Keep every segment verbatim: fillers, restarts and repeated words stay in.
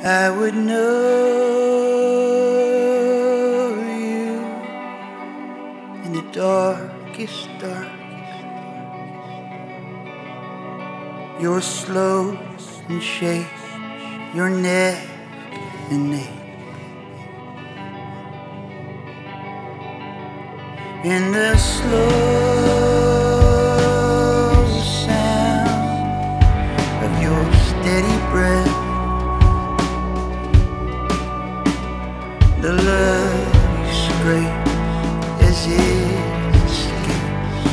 I would know you in the darkest dark. Your slow and shake, your neck and neck. In the slow sound of your steady breath, the love you scrape as it escapes.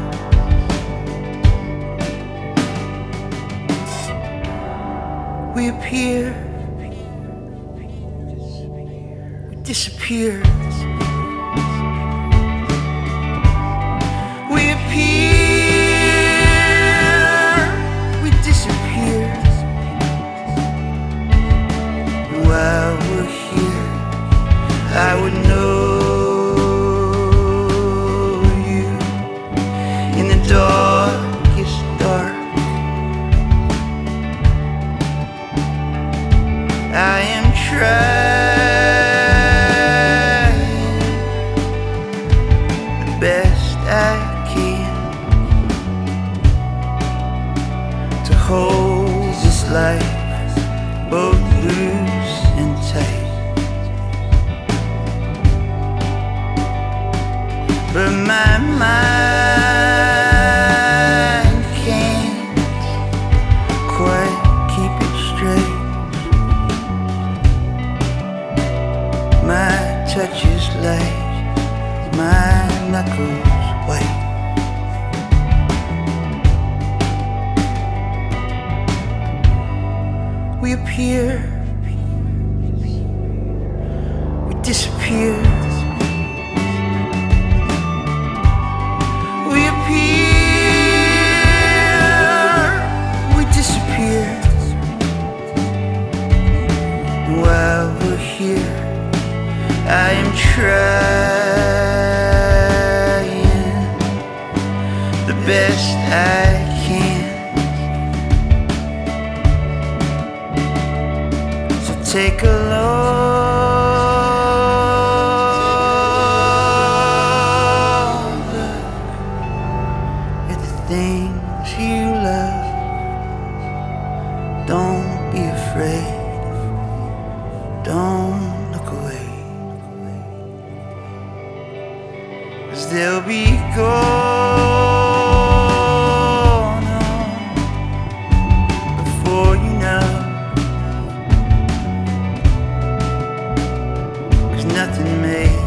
We appear, we disappear. We appear, we disappear. While we're here, I would know you in the darkest dark. I am trying the best I can to hold this life both loose and tight. But my mind can't quite keep it straight. My touch is light, my knuckles white. We appear, we disappear. We appear, we disappear. While we're here, I am trying the best I can. So take a long look at the things you love. Don't be afraid, don't look away, 'cause they'll be gone before you know. 'Cause nothing made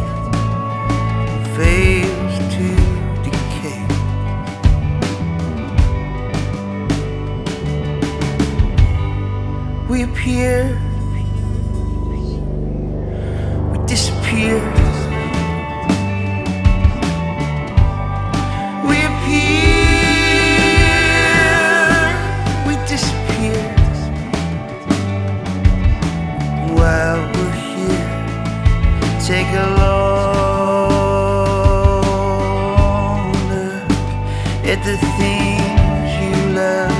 fails to decay. We appear, we disappear. We appear, we disappear. While we're here, take a long look at the things you love.